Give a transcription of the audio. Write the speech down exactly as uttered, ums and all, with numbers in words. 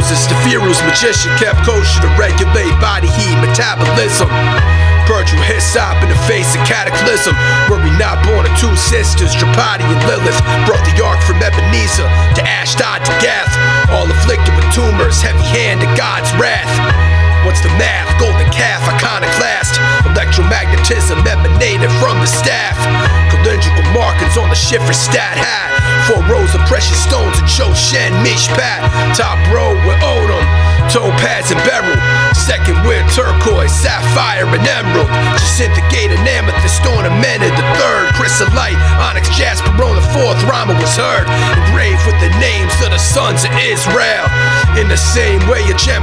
Moses, the Pharaoh's magician, kept kosher to regulate body heat, metabolism. Virgil hyssop in the face of cataclysm. Were we not born of two sisters, Drapati and Lilith? Brought the ark from Ebenezer to Ashdod to Gath, all afflicted with tumors, heavy hand of God's wrath. What's the math? Golden calf, iconoclast. Electromagnetism emanated from the staff. Calendrical markings on the shifter stat hat. Four rows of precious stones in Choshen, Mishpat. Top row with Odom, topaz and beryl. Second with turquoise, sapphire and emerald. Jacinthigate and amethyst ornamented the third. Chrysolite, onyx, jasper on the fourth. Rama was heard, engraved with the names of the sons of Israel. In the same way a gem